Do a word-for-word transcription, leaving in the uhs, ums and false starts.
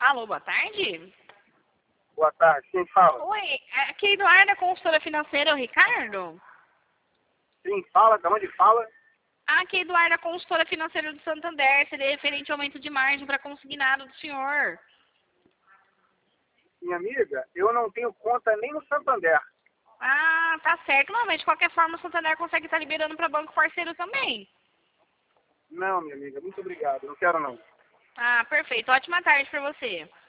Alô, boa tarde. Boa tarde, quem fala? Oi, aqui é Eduarda, consultora financeira, é o Ricardo? Quem fala? De onde fala? Aqui é Eduarda, consultora financeira do Santander, seria referente ao aumento de margem para consignado do senhor. Minha amiga, eu não tenho conta nem no Santander. Ah, tá certo. Não, mas de qualquer forma o Santander consegue estar liberando para banco parceiro também. Não, minha amiga, muito obrigado, não quero não. Ah, perfeito. Ótima tarde para você.